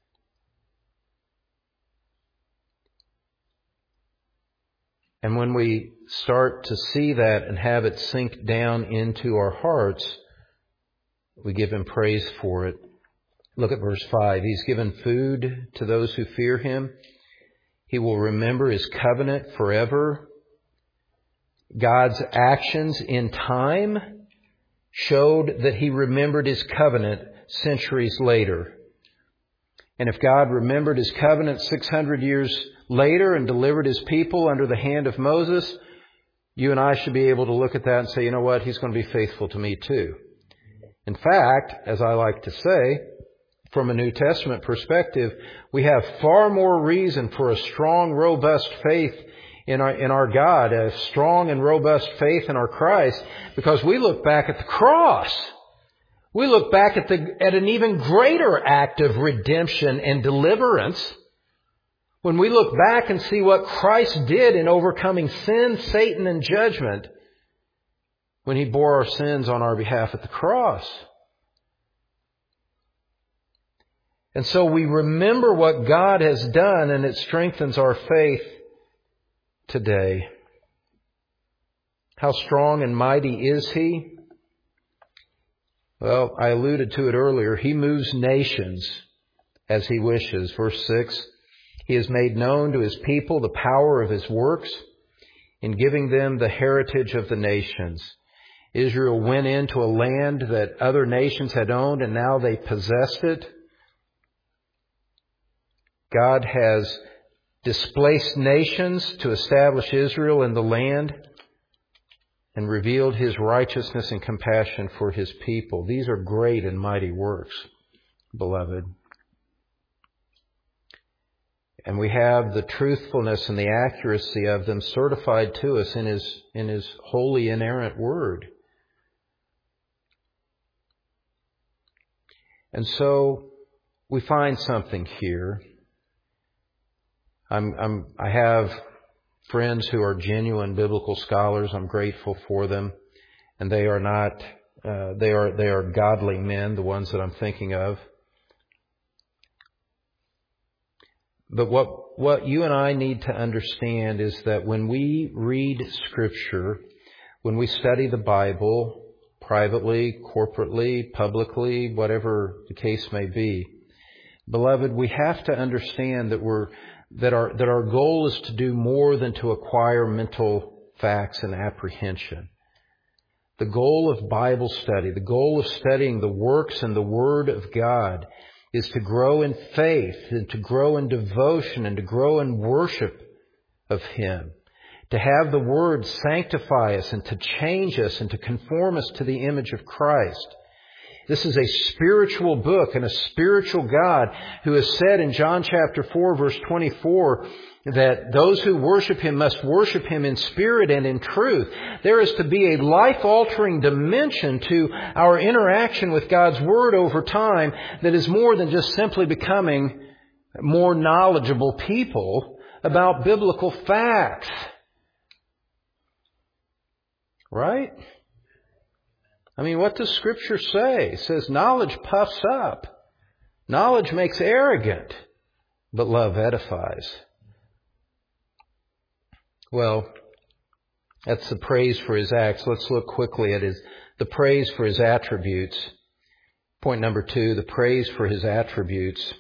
And when we start to see that and have it sink down into our hearts, we give Him praise for it. Look at verse five. He's given food to those who fear Him. He will remember His covenant forever. God's actions in time showed that He remembered His covenant centuries later. And if God remembered His covenant six hundred years later and delivered His people under the hand of Moses, you and I should be able to look at that and say, you know what, He's going to be faithful to me too. In fact, as I like to say, from a New Testament perspective, we have far more reason for a strong, robust faith in our, in our God, a strong and robust faith in our Christ, because we look back at the cross. We look back at the, at an even greater act of redemption and deliverance. When we look back and see what Christ did in overcoming sin, Satan, and judgment, when He bore our sins on our behalf at the cross. And so we remember what God has done, and it strengthens our faith today. How strong and mighty is He? Well, I alluded to it earlier. He moves nations as He wishes. Verse six, He has made known to His people the power of His works in giving them the heritage of the nations. Israel went into a land that other nations had owned, and now they possessed it. God has displaced nations to establish Israel in the land and revealed His righteousness and compassion for His people. These are great and mighty works, beloved. And we have the truthfulness and the accuracy of them certified to us in His, in His holy, inerrant Word. And so we find something here. I'm, I'm, I have friends who are genuine biblical scholars. I'm grateful for them. And they are not, uh, they are, they are godly men, the ones that I'm thinking of. But what, what you and I need to understand is that when we read Scripture, when we study the Bible, privately, corporately, publicly, whatever the case may be. Beloved, we have to understand that we're that our that our goal is to do more than to acquire mental facts and apprehension. The goal of Bible study, the goal of studying the works and the Word of God is to grow in faith and to grow in devotion and to grow in worship of Him. To have the Word sanctify us and to change us and to conform us to the image of Christ. This is a spiritual book and a spiritual God who has said in John chapter four, verse twenty-four, that those who worship Him must worship Him in spirit and in truth. There is to be a life-altering dimension to our interaction with God's Word over time that is more than just simply becoming more knowledgeable people about biblical facts. Right? I mean, what does Scripture say? It says knowledge puffs up. Knowledge makes arrogant, but love edifies. Well, that's the praise for His acts. Let's look quickly at his, the praise for His attributes. Point number two, the praise for His attributes.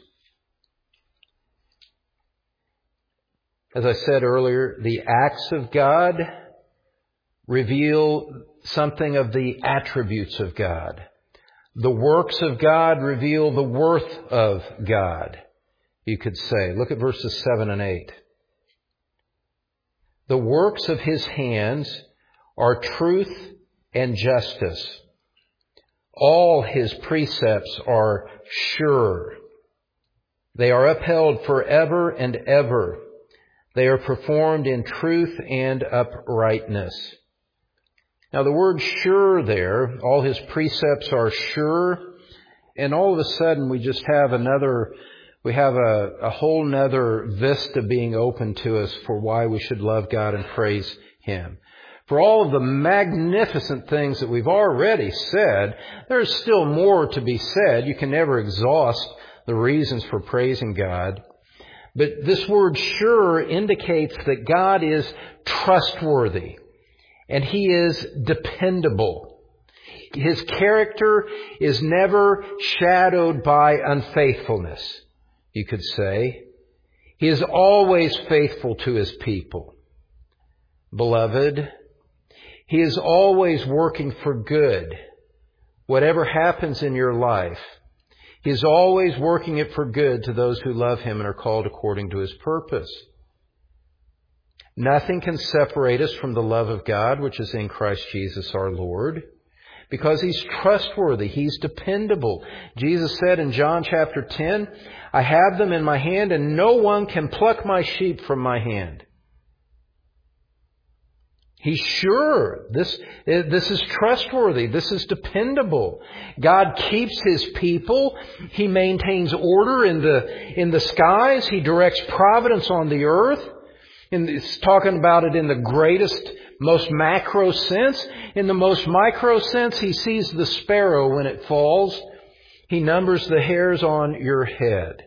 As I said earlier, the acts of God reveal something of the attributes of God. The works of God reveal the worth of God, you could say. Look at verses seven and eight. The works of His hands are truth and justice. All His precepts are sure. They are upheld forever and ever. They are performed in truth and uprightness. Now the word sure there, all His precepts are sure, and all of a sudden we just have another, we have a, a whole nother vista being open to us for why we should love God and praise Him. For all of the magnificent things that we've already said, there's still more to be said. You can never exhaust the reasons for praising God. But this word sure indicates that God is trustworthy. And He is dependable. His character is never shadowed by unfaithfulness, you could say. He is always faithful to His people. Beloved, He is always working for good. Whatever happens in your life, He is always working it for good to those who love Him and are called according to His purpose. Nothing can separate us from the love of God, which is in Christ Jesus our Lord, because He's trustworthy. He's dependable. Jesus said in John chapter ten, I have them in my hand and no one can pluck my sheep from my hand. He's sure. This, this is trustworthy. This is dependable. God keeps His people. He maintains order in the, in the skies. He directs providence on the earth. And it's talking about it in the greatest, most macro sense. In the most micro sense, He sees the sparrow when it falls. He numbers the hairs on your head.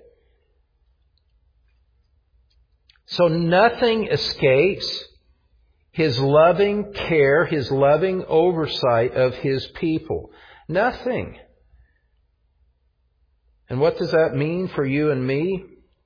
So nothing escapes His loving care, His loving oversight of His people. Nothing. And what does that mean for you and me?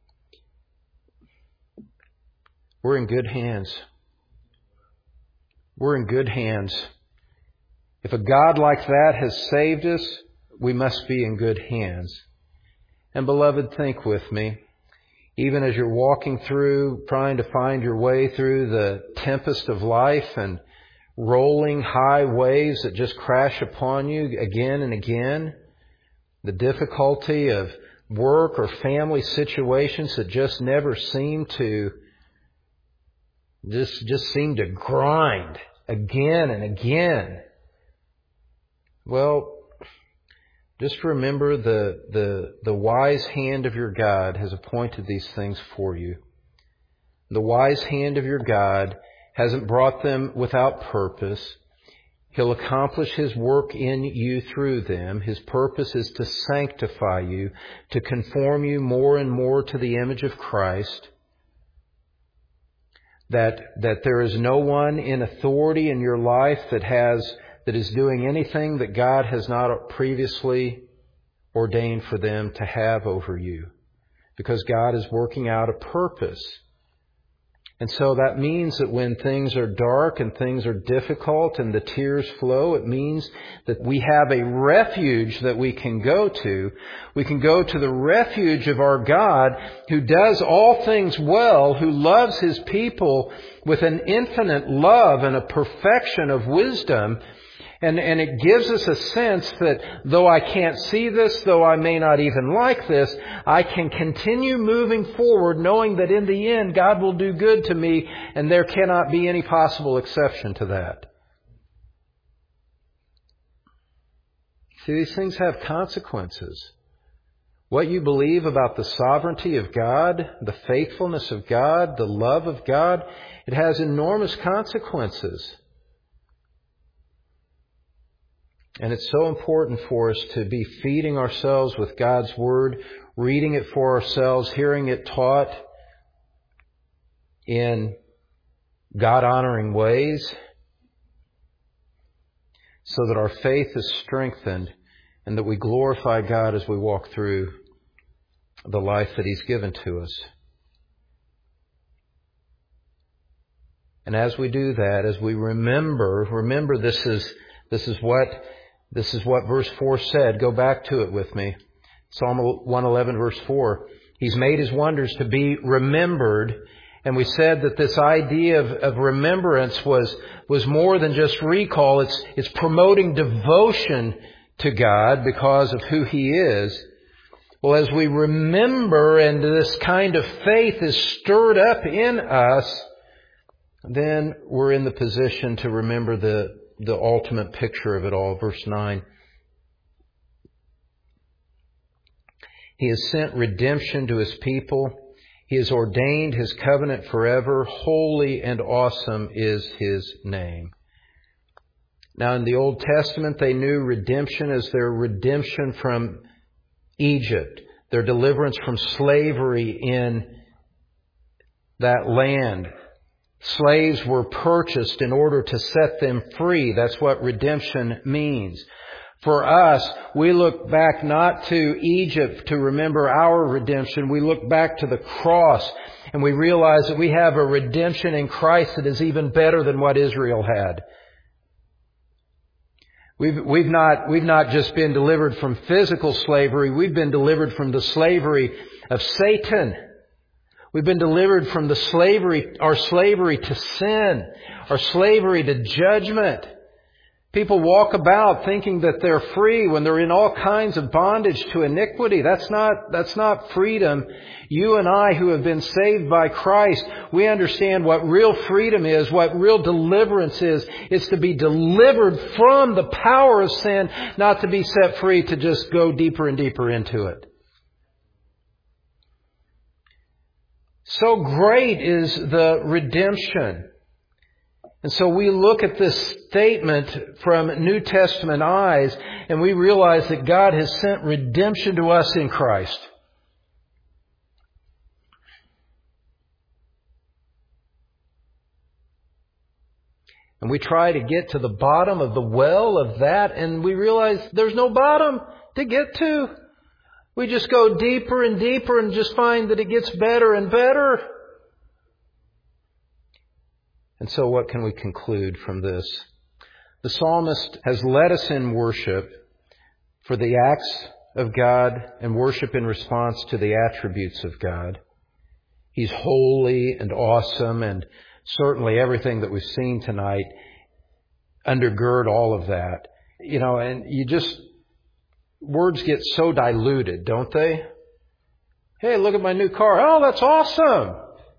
We're in good hands. We're in good hands. If a God like that has saved us, we must be in good hands. And beloved, think with me. Even as you're walking through, trying to find your way through the tempest of life and rolling high waves that just crash upon you again and again, the difficulty of work or family situations that just never seem to Just, just seem to grind again and again. Well, just remember the, the, the wise hand of your God has appointed these things for you. The wise hand of your God hasn't brought them without purpose. He'll accomplish His work in you through them. His purpose is to sanctify you, to conform you more and more to the image of Christ. That, that there is no one in authority in your life that has that is doing anything that God has not previously ordained for them to have over you, because God is working out a purpose. And so that means that when things are dark and things are difficult and the tears flow, it means that we have a refuge that we can go to. We can go to the refuge of our God, who does all things well, who loves His people with an infinite love and a perfection of wisdom. And, and it gives us a sense that though I can't see this, though I may not even like this, I can continue moving forward knowing that in the end God will do good to me, and there cannot be any possible exception to that. See, these things have consequences. What you believe about the sovereignty of God, the faithfulness of God, the love of God, it has enormous consequences. And it's so important for us to be feeding ourselves with God's Word, reading it for ourselves, hearing it taught in God-honoring ways, so that our faith is strengthened and that we glorify God as we walk through the life that He's given to us. And as we do that, as we remember, remember this is this is what This is what verse four said. Go back to it with me. Psalm one eleven, verse four. He's made His wonders to be remembered. And we said that this idea of, of remembrance was, was more than just recall. It's, it's promoting devotion to God because of who He is. Well, as we remember and this kind of faith is stirred up in us, then we're in the position to remember the the ultimate picture of it all. Verse nine. He has sent redemption to His people. He has ordained His covenant forever. Holy and awesome is His name. Now, in the Old Testament, they knew redemption as their redemption from Egypt, their deliverance from slavery in that land. Slaves were purchased in order to set them free. That's what redemption means. For us, we look back not to Egypt to remember our redemption. We look back to the cross, and we realize that we have a redemption in Christ that is even better than what Israel had. We've, we've not, we've not just been delivered from physical slavery. We've been delivered from the slavery of Satan. We've been delivered from the slavery, our slavery to sin, our slavery to judgment. People walk about thinking that they're free when they're in all kinds of bondage to iniquity. That's not, that's not freedom. You and I who have been saved by Christ, we understand what real freedom is, what real deliverance is. It's to be delivered from the power of sin, not to be set free to just go deeper and deeper into it. So great is the redemption. And so we look at this statement from New Testament eyes, and we realize that God has sent redemption to us in Christ. And we try to get to the bottom of the well of that, and we realize there's no bottom to get to. We just go deeper and deeper and just find that it gets better and better. And so what can we conclude from this? The psalmist has led us in worship for the acts of God and worship in response to the attributes of God. He's holy and awesome, and certainly everything that we've seen tonight undergird all of that. You know, and you just... words get so diluted, don't they? Hey, look at my new car. Oh, that's awesome.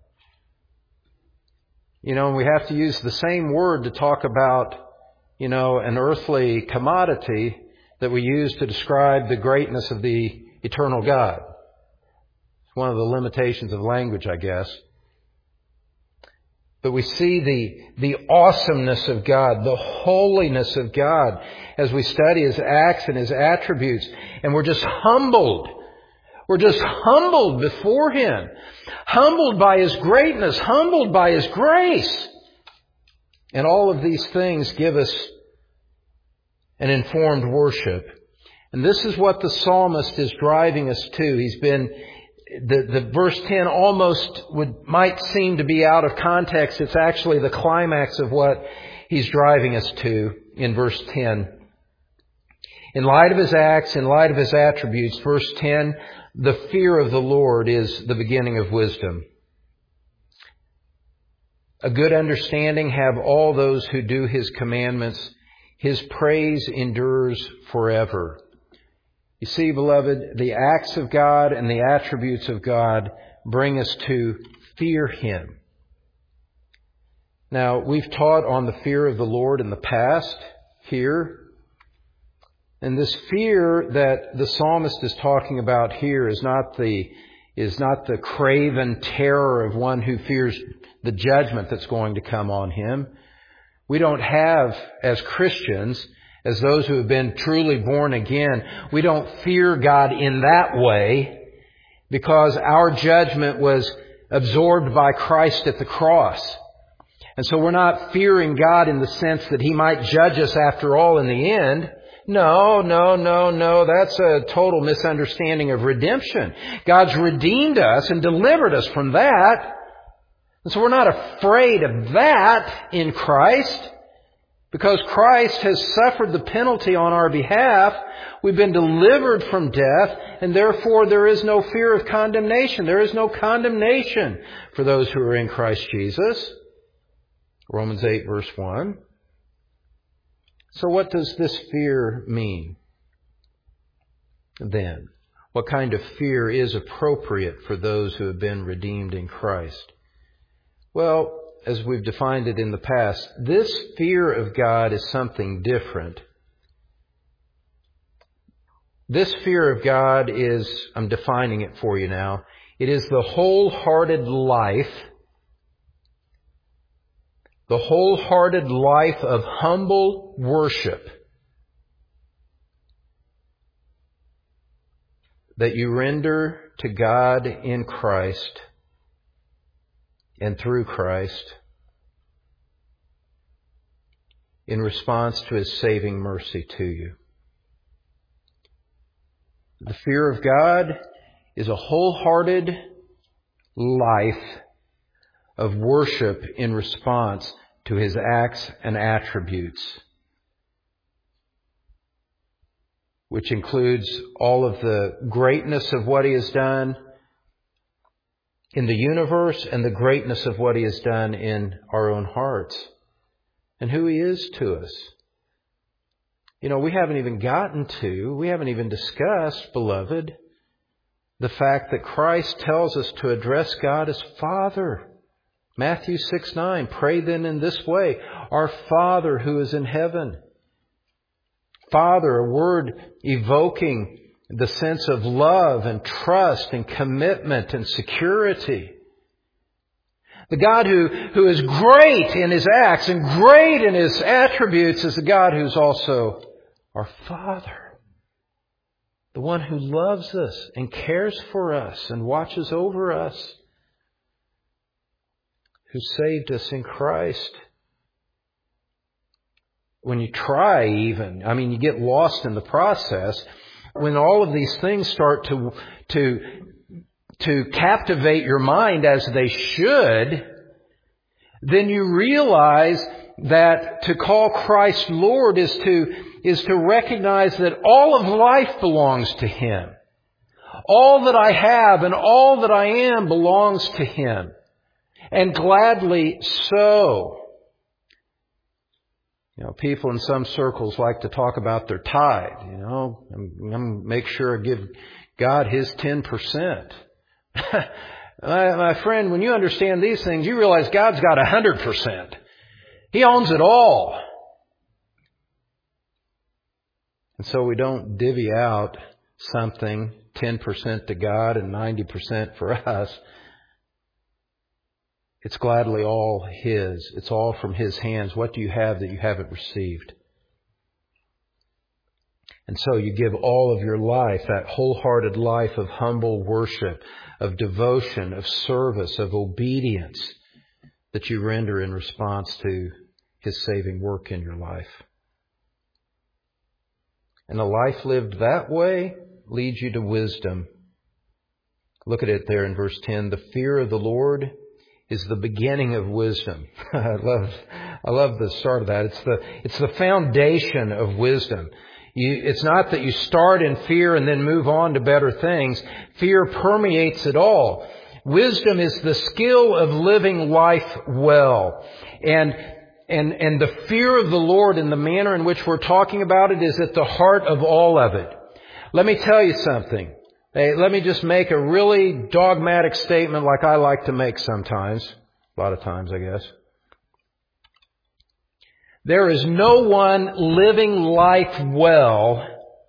You know, and we have to use the same word to talk about, you know, an earthly commodity that we use to describe the greatness of the eternal God. It's one of the limitations of language, I guess. But we see the, the awesomeness of God, the holiness of God as we study His acts and His attributes. And we're just humbled. We're just humbled before Him. Humbled by His greatness. Humbled by His grace. And all of these things give us and informed worship. And this is what the psalmist is driving us to. He's been, the, the verse ten almost would, might seem to be out of context. It's actually the climax of what he's driving us to in verse ten. In light of his acts, in light of his attributes, verse ten, the fear of the Lord is the beginning of wisdom. A good understanding have all those who do his commandments. His praise endures forever. You see, beloved, the acts of God and the attributes of God bring us to fear him. Now, we've taught on the fear of the Lord in the past here. And this fear that the psalmist is talking about here is not the, is not the craven terror of one who fears the judgment that's going to come on him. We don't have, as Christians, as those who have been truly born again, we don't fear God in that way because our judgment was absorbed by Christ at the cross. And so we're not fearing God in the sense that he might judge us after all in the end. No, no, no, no. That's a total misunderstanding of redemption. God's redeemed us and delivered us from that. And so we're not afraid of that in Christ because Christ has suffered the penalty on our behalf. We've been delivered from death, and therefore there is no fear of condemnation. There is no condemnation for those who are in Christ Jesus. Romans eight verse one. So what does this fear mean then? What kind of fear is appropriate for those who have been redeemed in Christ? Well, as we've defined it in the past, this fear of God is something different. This fear of God is, I'm defining it for you now, it is the wholehearted life, the wholehearted life of humble worship that you render to God in Christ and through Christ in response to his saving mercy to you. The fear of God is a wholehearted life of worship in response to his acts and attributes, which includes all of the greatness of what he has done in the universe and the greatness of what he has done in our own hearts and who he is to us. You know, we haven't even gotten to, we haven't even discussed, beloved, the fact that Christ tells us to address God as Father. Matthew six nine, pray then in this way, our Father who is in heaven. Father, a word evoking the sense of love and trust and commitment and security. The God who, who is great in his acts and great in his attributes is the God who's also our Father. The one who loves us and cares for us and watches over us. Who saved us in Christ. When you try even, I mean, you get lost in the process. When all of these things start to, to, to captivate your mind as they should, then you realize that to call Christ Lord is to, is to recognize that all of life belongs to him. All that I have and all that I am belongs to him. And gladly so. You know, people in some circles like to talk about their tithe. You know, I'm, I'm going to make sure I give God his ten percent. my, my friend, when you understand these things, you realize God's got one hundred percent. He owns it all. And so we don't divvy out something ten percent to God and ninety percent for us. It's gladly all his. It's all from his hands. What do you have that you haven't received? And so you give all of your life, that wholehearted life of humble worship, of devotion, of service, of obedience that you render in response to his saving work in your life. And a life lived that way leads you to wisdom. Look at it there in verse ten. The fear of the Lord is the beginning of wisdom. I love, I love the start of that. It's the, it's the foundation of wisdom. You, it's not that you start in fear and then move on to better things. Fear permeates it all. Wisdom is the skill of living life well. And, and, and the fear of the Lord in the manner in which we're talking about it is at the heart of all of it. Let me tell you something. Hey, let me just make a really dogmatic statement like I like to make sometimes. A lot of times, I guess. There is no one living life well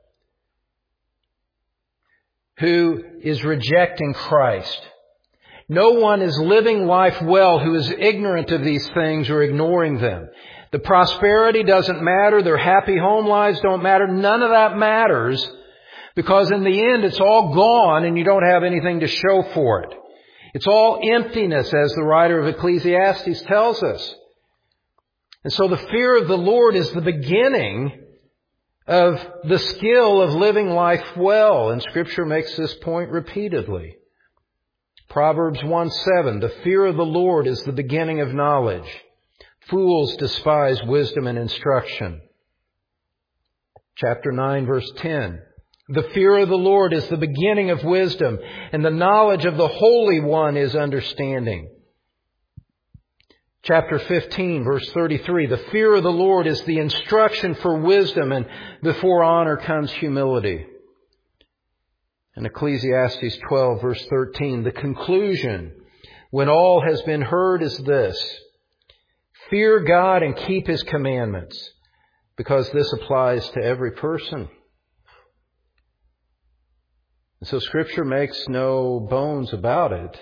who is rejecting Christ. No one is living life well who is ignorant of these things or ignoring them. The prosperity doesn't matter. Their happy home lives don't matter. None of that matters. Because in the end, it's all gone and you don't have anything to show for it. It's all emptiness, as the writer of Ecclesiastes tells us. And so the fear of the Lord is the beginning of the skill of living life well. And Scripture makes this point repeatedly. Proverbs one seven, the fear of the Lord is the beginning of knowledge. Fools despise wisdom and instruction. Chapter nine, verse ten. The fear of the Lord is the beginning of wisdom, and the knowledge of the Holy One is understanding. Chapter fifteen, verse thirty-three, the fear of the Lord is the instruction for wisdom, and before honor comes humility. In Ecclesiastes twelve, verse thirteen, the conclusion, when all has been heard, is this: fear God and keep His commandments, because this applies to every person. And so Scripture makes no bones about it.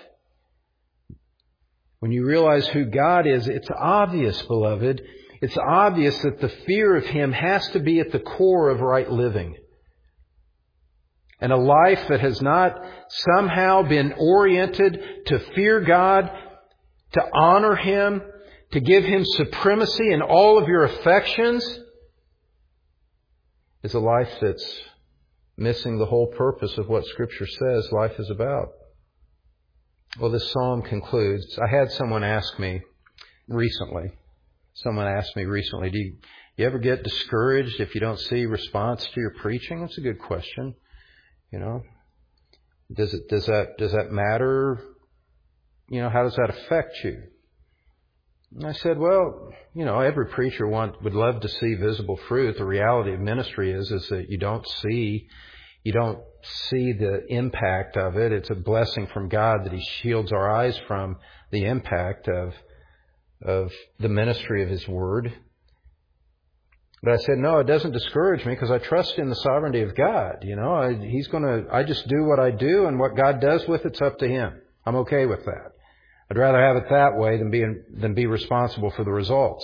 When you realize who God is, it's obvious, beloved. It's obvious that the fear of Him has to be at the core of right living. And a life that has not somehow been oriented to fear God, to honor Him, to give Him supremacy in all of your affections, is a life that's missing the whole purpose of what Scripture says life is about. Well, this psalm concludes. I had someone ask me recently, someone asked me recently, do you, you ever get discouraged if you don't see response to your preaching? That's a good question. You know, does it, does that, does that matter? You know, how does that affect you? And I said, well, you know, every preacher want, would love to see visible fruit. The reality of ministry is, is that you don't see, you don't see the impact of it. It's a blessing from God that He shields our eyes from the impact of, of the ministry of His Word. But I said, no, it doesn't discourage me because I trust in the sovereignty of God. You know, I, He's going to, I just do what I do, and what God does with it's up to Him. I'm okay with that. I'd rather have it that way than be, than be responsible for the results.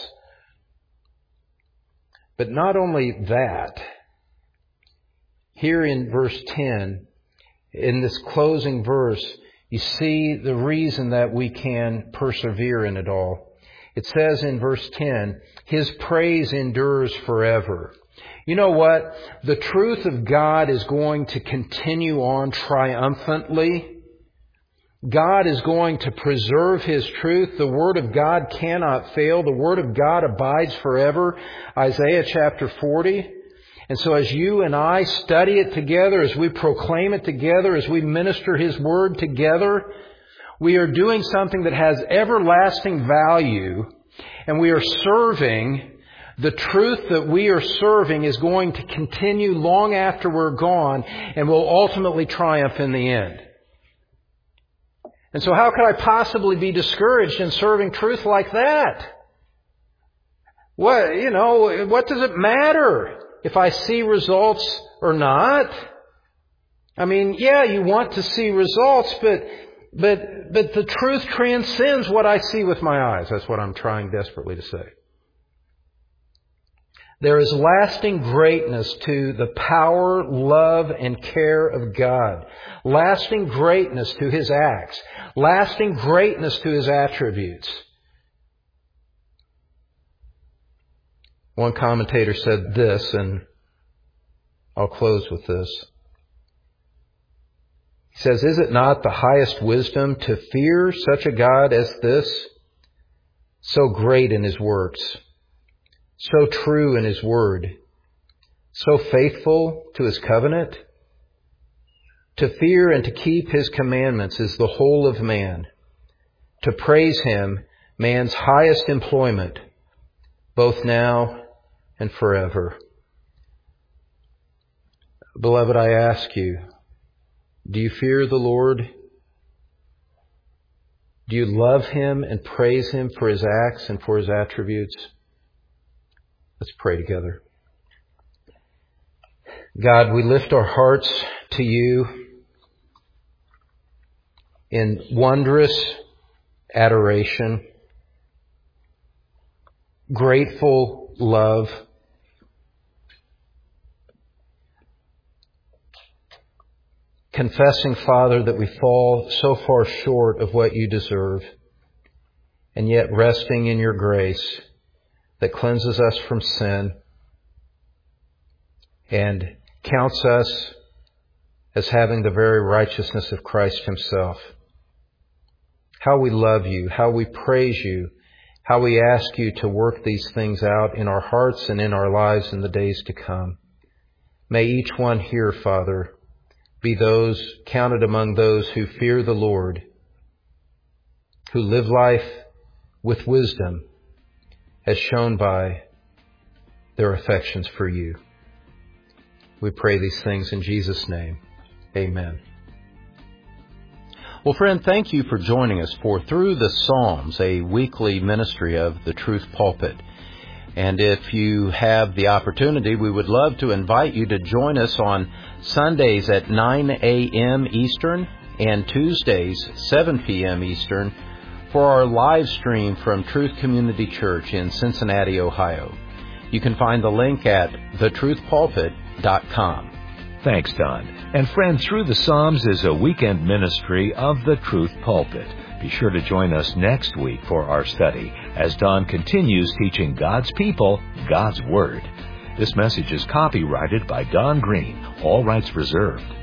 But not only that, here in verse ten, in this closing verse, you see the reason that we can persevere in it all. It says in verse ten, His praise endures forever. You know what? The truth of God is going to continue on triumphantly. God is going to preserve His truth. The Word of God cannot fail. The Word of God abides forever. Isaiah chapter forty. And so as you and I study it together, as we proclaim it together, as we minister His Word together, we are doing something that has everlasting value, and we are serving. The truth that we are serving is going to continue long after we're gone and will ultimately triumph in the end. And so how could I possibly be discouraged in serving truth like that? What, you know, what does it matter if I see results or not? I mean, yeah, you want to see results, but, but, but the truth transcends what I see with my eyes. That's what I'm trying desperately to say. There is lasting greatness to the power, love, and care of God. Lasting greatness to His acts. Lasting greatness to His attributes. One commentator said this, and I'll close with this. He says, is it not the highest wisdom to fear such a God as this? So great in His works, so true in His word, so faithful to His covenant? To fear and to keep His commandments is the whole of man. To praise Him, man's highest employment, both now and forever. Beloved, I ask you, do you fear the Lord? Do you love Him and praise Him for His acts and for His attributes? Let's pray together. God, we lift our hearts to You in wondrous adoration, grateful love, confessing, Father, that we fall so far short of what You deserve, and yet resting in Your grace that cleanses us from sin and counts us as having the very righteousness of Christ Himself. How we love You, how we praise You, how we ask You to work these things out in our hearts and in our lives in the days to come. May each one here, Father, be those counted among those who fear the Lord, who live life with wisdom, as shown by their affections for You. We pray these things in Jesus' name. Amen. Well, friend, thank you for joining us for Through the Psalms, a weekly ministry of the Truth Pulpit. And if you have the opportunity, we would love to invite you to join us on Sundays at nine a.m. Eastern and Tuesdays, seven p.m. Eastern, for our live stream from Truth Community Church in Cincinnati, Ohio. You can find the link at the truth pulpit dot com. Thanks, Don. And friend, Through the Psalms is a weekend ministry of the Truth Pulpit. Be sure to join us next week for our study as Don continues teaching God's people God's Word. This message is copyrighted by Don Green, all rights reserved.